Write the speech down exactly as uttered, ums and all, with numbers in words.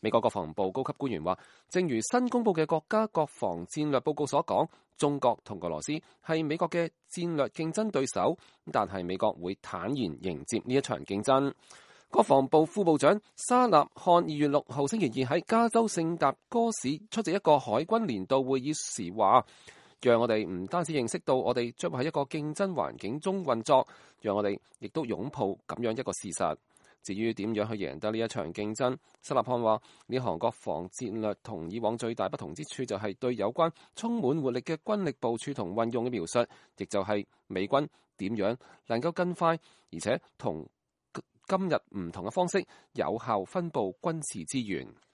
美國國防部高級官員話，正如新公佈嘅國家國防戰略報告所講，中國同俄羅斯係美國嘅戰略競爭對手，但係美國會坦然迎接呢一場競爭。國防部副部長沙納漢二月六號星期二喺加州聖達哥市出席一個海軍年度會議時話，讓我哋唔單止認識到我哋將會喺一個競爭環境中運作，讓我哋亦都擁抱咁樣一個事實。至於點樣去贏得呢一場競爭，沙納漢話呢項國防戰略同以往最大不同之處就係對有關充滿活力嘅軍力部署同運用嘅描述，亦就係美軍點樣能夠更快而且同今日唔同嘅方式有效分佈軍事資源。